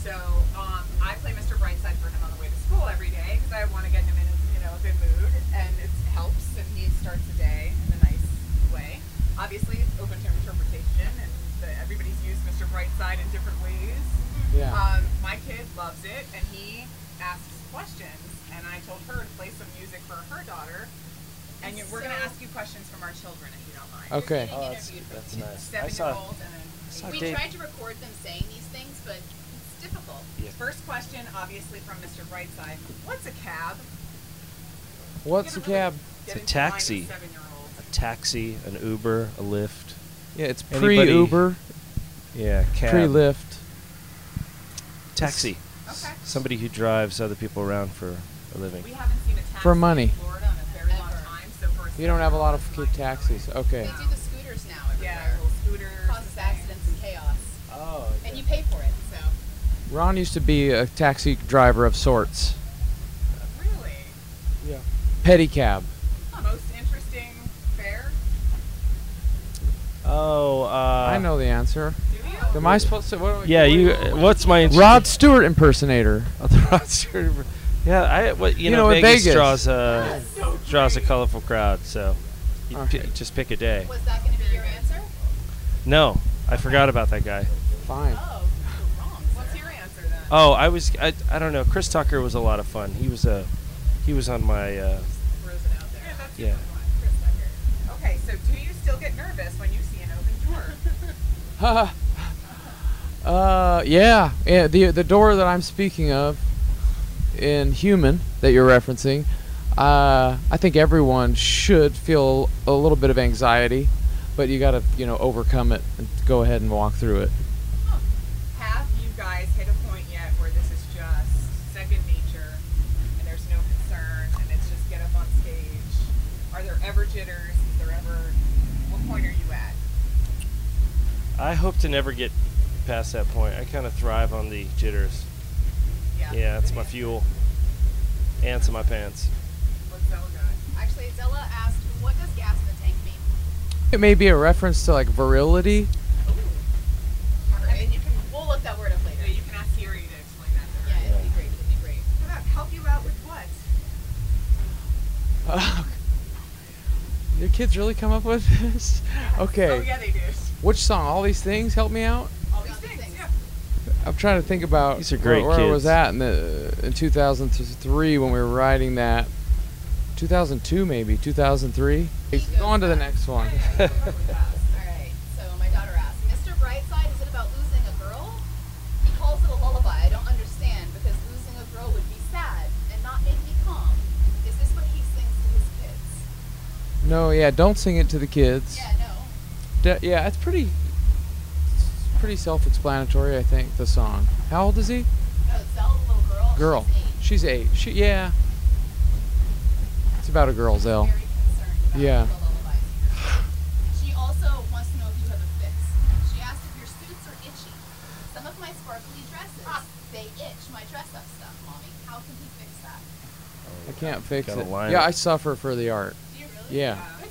So I play Mr. Brightside for him on the way to school every day because I want to get him in a good mood, and it helps, and he starts the day in a nice way. Obviously, it's open to interpretation, and everybody's used Mr. Brightside in different ways. Yeah. My kid loves it, and he asks questions, and I told her to play some music for her daughter. And we're going to ask you questions from our children, if you don't mind. Okay. Oh, that's nice. 7-year-old and We tried to record them saying these things, but it's difficult. Yeah. First question, obviously from Mr. Brightside. What's a cab? What's a cab? It's a taxi. A taxi, an Uber, a Lyft. Yeah, it's Anybody- pre-Uber, Yeah, cab. pre-Lyft. Taxi. Okay. Somebody who drives other people around for a living. We haven't seen a taxi For money. in Florida in a very long time, so for You don't have a lot of money. taxis. Okay. They do the scooters now everywhere. Yeah, little scooters. Causes accidents and chaos. Oh. And you pay for it, so. Ron used to be a taxi driver of sorts. Really? Yeah. Pedicab. Most interesting fare? Oh. I know the answer. Do you? Am I supposed to? What, Yeah, you. What's my Rod Stewart impersonator. Oh, the Rod Stewart. Yeah, you know, in Vegas, Vegas. draws a colorful crowd, so you Okay. just pick a day. Was that going to be your answer? No, I forgot about that guy. Fine. Oh, you're wrong. What's your answer then? Oh, I don't know. Chris Tucker was a lot of fun. He was on my Throws it out there. Yeah, that's Yeah. a good one, Chris Tucker. Okay, so do you still get nervous when you see an open door? Yeah. The door that I'm speaking of in Human that you're referencing, I think everyone should feel a little bit of anxiety, but you got to, overcome it and go ahead and walk through it. Have you guys hit a point yet where this is just second nature and there's no concern and it's just get up on stage? Are there ever jitters? Is there ever, what point are you at? I hope to never get past that point. I kind of thrive on the jitters. Yeah, it's my fuel. Ants in my pants. What's Zella got? Actually, Zella asked, what does gas in the tank mean? It may be a reference to like virility. And then we'll look that word up later. Yeah, you can ask Siri to explain that to her. Yeah, it'll be great. It'll be great. How about help you out with what? Your kids really come up with this? Okay. Oh, yeah, they do. Which song? All These Things? Help me out. All these things, yeah. I'm trying to think about These are great where I kids. was at in 2003 when we were writing that. 2002 maybe, 2003. Go on to the next one. All right. So my daughter asked, Mr. Brightside, is it about losing a girl? He calls it a lullaby. I don't understand because losing a girl would be sad and not make me calm. Is this what he sings to his kids? No, yeah, don't sing it to the kids. Yeah, no. Yeah, it's pretty self-explanatory, I think, the song. How old is he? No, Zella's a little girl. Girl. She's 8. She's 8. Yeah. It's about a girl, Zell. Very concerned about Yeah. the lullabies. She also wants to know if you have a fix. She asked if your suits are itchy. Some of my sparkly dresses, they itch my dress-up stuff, Mommy. How can he fix that? I can't fix Gotta it. line Yeah, it. I suffer for the art. Do you really? Yeah.